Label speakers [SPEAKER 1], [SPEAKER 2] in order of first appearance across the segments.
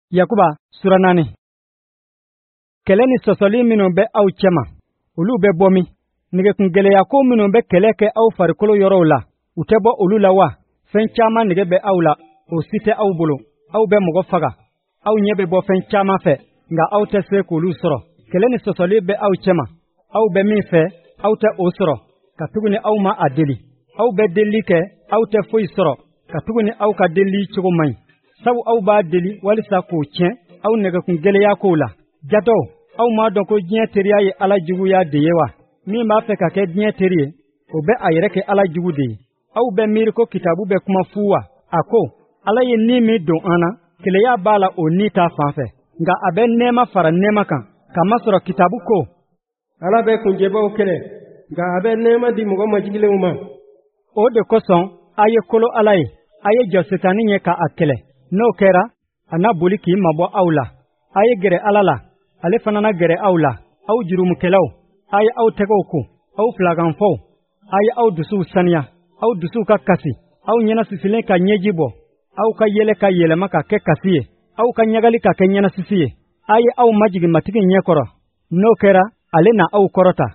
[SPEAKER 1] Yakuba suranani. Kele ni sosoli minnu bɛ aw cɛma olu bɛ bɔ min? Nɛgɛkungɛlɛya ko minnu bɛ kɛlɛ kɛ aw farikolo yɔrɔw la u tɛ bɔ olu la wa? Fɛn caman nɛgɛ bɛ aw la o si tɛ aw bolo. Aw bɛ mɔgɔ faga. Aw ɲɛ bɛ bɔ fɛn caman fɛ nka aw tɛ se k'olu sɔrɔ. Kɛlɛ ni sɔsɔli bɛ aw cɛma. Aw bɛ min fɛ aw tɛ o sɔrɔ. Ka tuguni aw ma a deli. Aw bɛ deli kɛ aw tɛ foyi sɔrɔ. Ka tuguni aw ka deli cogo man ɲi. Sabu aw b'a deli walisa k'o tiɲɛ aw nɛgɛkungɛlɛya ko la. Jatɔw, aw m'a dɔn ko diɲɛ teriya ye Ala juguya de ye wa? Min b'a fɛ ka kɛ diɲɛ teri ye, o bɛ a yɛrɛ kɛ Ala jugu de ye. Aw bɛ miiri ko kitabu bɛ kuma fu wa? A ko, Ala ye ni min don an na, keleya b'a la o ni ta fan fɛ. Nka a bɛ nɛɛma fara nɛɛma kan, kamasɔrɔ kitabu ko,
[SPEAKER 2] Ala bɛ kunjɛbaw kɛlɛ, nka a bɛ nɛɛma di mɔgɔ majigilenw ma.
[SPEAKER 1] O de kosɔn, a ye kolo Ala ye, a ye jɔ Sitani ɲɛ ka a kɛlɛ. N'o kɛra, a na boli k'i mabɔ aw la. A ye gɛrɛ Ala la, ale fana na gɛrɛ aw la. Aw jurumukɛlaw, a ye aw tɛgɛw ko, aw filaganfɔw, a ye aw dusuw saniya, aw dusuw ka kasi, aw ɲɛnasisilen ka ɲɛji bɔ, aw ka yɛlɛ ka yɛlɛma ka kɛ kasi ye, aw ka ɲagali ka kɛ ɲɛnasisi ye. A ye aw majigi matigi ɲɛkɔrɔ. N'o kɛra, ale na aw kɔrɔta.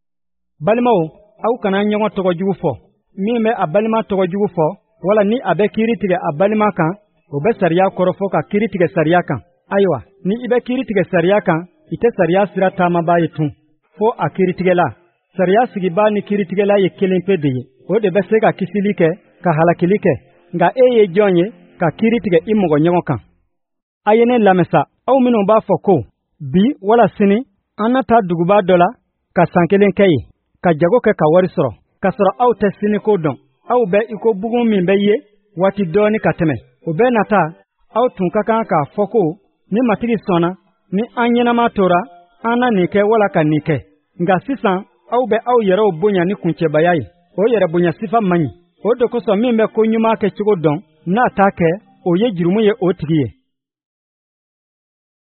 [SPEAKER 1] Balimaw, aw kana ɲɔgɔn tɔgɔjugu fɔ. Min bɛ a balima tɔgɔjugu fɔ, wala ni a bɛ kiiri tigɛ a balima kan, o bɛ sariya kɔrɔfɔ ka kiiri tigɛ sariya kan. Ayiwa, ni I bɛ kiiri tigɛ sariya kan, I tɛ sariya sira taamabaa ye tun. Fo a kiiritigɛla. Sariya sigibaa ni kiiritigɛla ye kelen pe de ye. O de bɛ se ka kisili kɛ, ka halakili kɛ. Nka e ye jɔn ye ka kiiri tigɛ I mɔgɔ ɲɔgɔn kan? A ye ne lamɛsa, aw minnu b'a fɔ ko, bi wala sini, an na taa duguba dɔ la, ka san kelen kɛ ye, ka jago kɛ ka wari sɔrɔ, ka sɔrɔ aw tɛ siniko dɔn. Aw bɛ I ko bugun min bɛ ye waati dɔɔni ka tɛmɛ. O bɛ nata, aw tun ka kan k'a fɔ ko, ni matigi sɔnna, ni an ɲɛnama tora, an na nin kɛ wala ka nin kɛ. Nka sisan, aw bɛ aw yɛrɛw bonya ni kuncɛbaya ye. O yɛrɛ bonya sifa man ɲi. O de kosɔn min bɛ ko ɲuman kɛ cogo dɔn, n'a t'a kɛ, o ye jurumu ye o tigi ye.